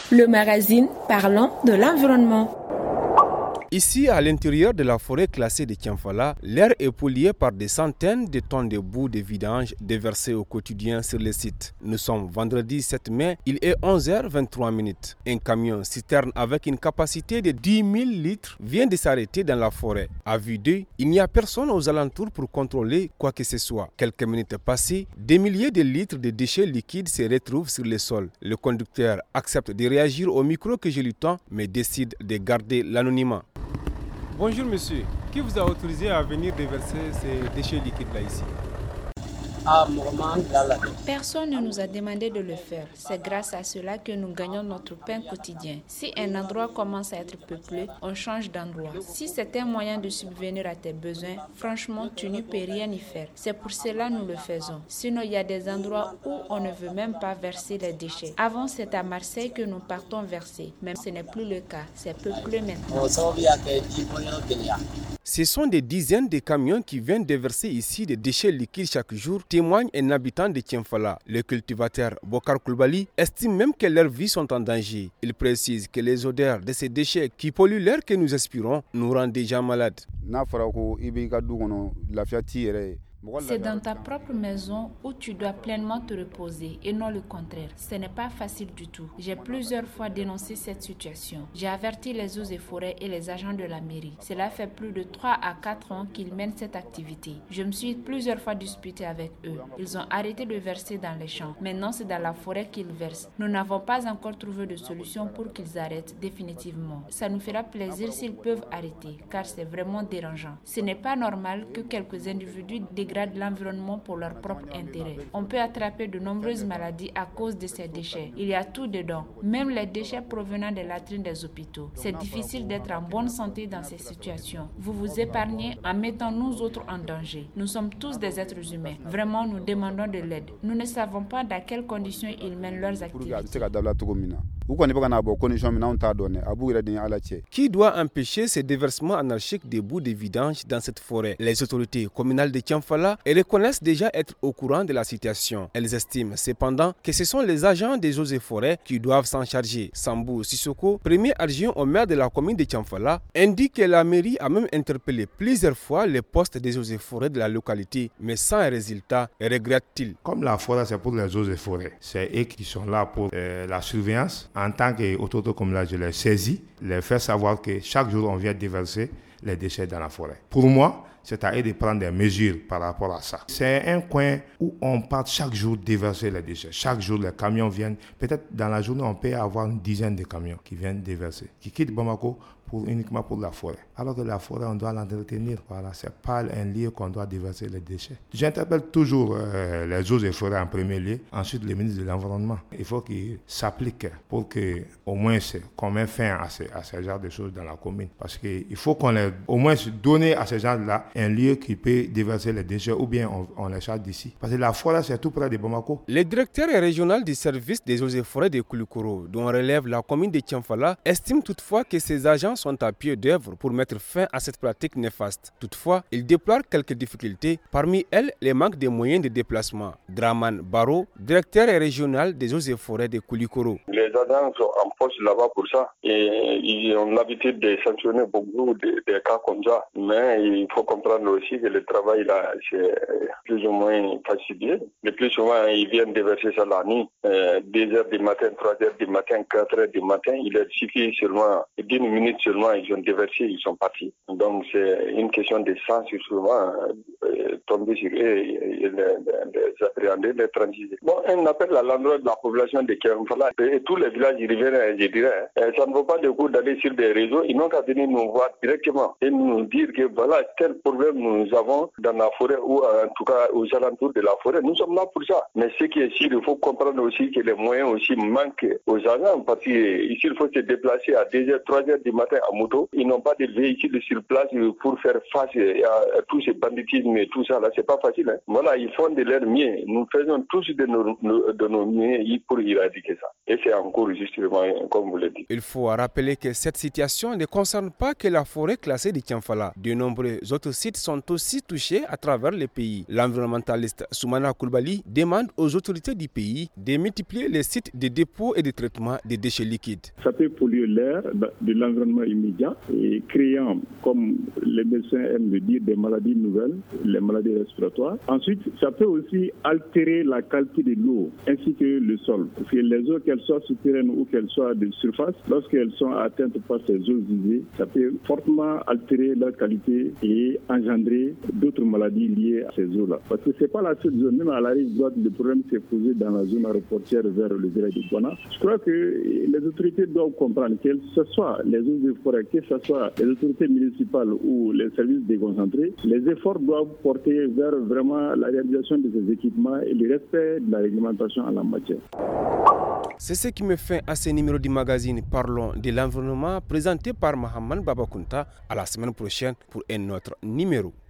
Le magazine parlant de l'environnement. Ici, à l'intérieur de la forêt classée de Tianfala, l'air est pollué par des centaines de tonnes de boue de vidange déversées au quotidien sur le site. Nous sommes vendredi 7 mai, il est 11h23. Un camion citerne avec une capacité de 10 000 litres vient de s'arrêter dans la forêt. À vue d'œil, il n'y a personne aux alentours pour contrôler quoi que ce soit. Quelques minutes passées, des milliers de litres de déchets liquides se retrouvent sur le sol. Le conducteur accepte de réagir au micro que je lui tends, mais décide de garder l'anonymat. Bonjour monsieur, qui vous a autorisé à venir déverser ces déchets liquides là ici? Personne ne nous a demandé de le faire. C'est grâce à cela que nous gagnons notre pain quotidien. Si un endroit commence à être peuplé, on change d'endroit. Si c'est un moyen de subvenir à tes besoins, franchement, tu ne peux rien y faire. C'est pour cela que nous le faisons. Sinon, il y a des endroits où on ne veut même pas verser les déchets. Avant, c'est à Marseille que nous partons verser. Mais ce n'est plus le cas. C'est peuplé maintenant. Ce sont des dizaines de camions qui viennent déverser ici des déchets liquides chaque jour, témoigne un habitant de Tianfala. Le cultivateur Bokar Koulibaly estime même que leurs vies sont en danger. Il précise que les odeurs de ces déchets qui polluent l'air que nous respirons nous rendent déjà malades. C'est dans ta propre maison où tu dois pleinement te reposer et non le contraire. Ce n'est pas facile du tout. J'ai plusieurs fois dénoncé cette situation. J'ai averti les eaux et forêts et les agents de la mairie. Cela fait plus de 3 à 4 ans qu'ils mènent cette activité. Je me suis plusieurs fois disputé avec eux. Ils ont arrêté de verser dans les champs. Maintenant, c'est dans la forêt qu'ils versent. Nous n'avons pas encore trouvé de solution pour qu'ils arrêtent définitivement. Ça nous fera plaisir s'ils peuvent arrêter, car c'est vraiment dérangeant. Ce n'est pas normal que quelques individus dégradent l'environnement pour leur propre intérêt. On peut attraper de nombreuses maladies à cause de ces déchets. Il y a tout dedans, même les déchets provenant des latrines des hôpitaux. C'est difficile d'être en bonne santé dans ces situations. Vous vous épargnez en mettant nous autres en danger. Nous sommes tous des êtres humains. Vraiment, nous demandons de l'aide. Nous ne savons pas dans quelles conditions ils mènent leurs activités. Qui doit empêcher ces déversements anarchiques des boues de vidange dans cette forêt? Les autorités communales de Tianfala reconnaissent déjà être au courant de la situation. Elles estiment cependant que ce sont les agents des eaux et forêts qui doivent s'en charger. Sambou Sissoko, premier adjoint au maire de la commune de Tianfala, indique que la mairie a même interpellé plusieurs fois les postes des eaux et forêts de la localité, mais sans résultat, regrette-t-il. Comme la forêt c'est pour les eaux et forêts, c'est eux qui sont là pour la surveillance. En tant qu'autorité communale, je les saisis, les faire savoir que chaque jour on vient déverser les déchets dans la forêt. Pour moi, c'est à eux de prendre des mesures par rapport à ça. C'est un coin où on part chaque jour déverser les déchets. Chaque jour, les camions viennent. Peut-être dans la journée, on peut avoir une dizaine de camions qui viennent déverser, qui quittent Bamako uniquement pour la forêt. Alors que la forêt, on doit l'entretenir. Voilà, c'est pas un lieu qu'on doit déverser les déchets. J'interpelle toujours les eaux et forêts en premier lieu, ensuite le ministre de l'Environnement. Il faut qu'il s'applique pour que, au moins, qu'on mette fin à ce genre de choses dans la commune. Parce qu'il faut qu'on les, au moins donner à ces gens-là un lieu qui peut déverser les déchets ou bien on les charge d'ici. Parce que la forêt, c'est tout près de Bamako. Le directeur régional du service des eaux et forêts de Koulikoro, dont relève la commune de Tianfala, estime toutefois que ces agents sont à pied d'œuvre pour mettre fin à cette pratique néfaste. Toutefois, il déplore quelques difficultés, parmi elles les manques de moyens de déplacement. Draman Baro, directeur régional des eaux et forêts de Koulikoro. Les agents sont en poste là-bas pour ça et ils ont l'habitude de sanctionner beaucoup des cas comme ça. Mais il faut comprendre aussi que le travail là, c'est plus ou moins facile. Le plus souvent, ils viennent déverser ça la nuit, 2h du matin, 3h du matin, 4h du matin. Il leur suffit seulement 10 minutes seulement, ils ont déversé, ils sont partis. Donc c'est une question de sens souvent tomber sur eux et les appréhender, les transiger. Bon, un appel à l'endroit de la population de Tianfala et tous les villages riverains, je dirais, ça ne vaut pas le coup d'aller sur des réseaux, ils n'ont qu'à venir nous voir directement et nous dire que voilà tel problème nous avons dans la forêt ou en tout cas aux alentours de la forêt. Nous sommes là pour ça. Mais ce qui est sûr, il faut comprendre aussi que les moyens aussi manquent aux agents parce qu'ici il faut se déplacer à 2h, 3h du matin à moto. Ils n'ont pas de véhicules sur place pour faire face à tous ces banditismes et tout ça. Là, c'est pas facile. Voilà, ils font de leur mieux. Nous faisons tous de nos mieux pour éradiquer ça. Et c'est en cours, justement, comme vous le dites. Il faut rappeler que cette situation ne concerne pas que la forêt classée de Tianfala. De nombreux autres sites sont aussi touchés à travers le pays. L'environnementaliste Soumana Koulibaly demande aux autorités du pays de multiplier les sites de dépôt et de traitement des déchets liquides. Ça peut polluer l'air de l'environnement immédiat et créant, comme les médecins aiment le dire, des maladies nouvelles, les maladies respiratoires. Ensuite, ça peut aussi altérer la qualité de l'eau ainsi que le sol. Parce que les eaux, qu'elles soient souterraines ou qu'elles soient de surface, lorsqu'elles sont atteintes par ces eaux usées, ça peut fortement altérer leur qualité et engendrer d'autres maladies liées à ces eaux-là. Parce que c'est pas la seule zone, même à la rive droite, le problème s'est posé dans la zone aéroportière vers le village de Guana. Je crois que les autorités doivent comprendre que ce soit les eaux de forêt, que ce soit les autorités municipales ou les services déconcentrés, les efforts doivent porter vers vraiment la réalisation de ces équipements et le respect de la réglementation en la matière. C'est ce qui me fait à ce numéro du magazine Parlons de l'environnement présenté par Mohamed Babakunta. À la semaine prochaine pour un autre numéro.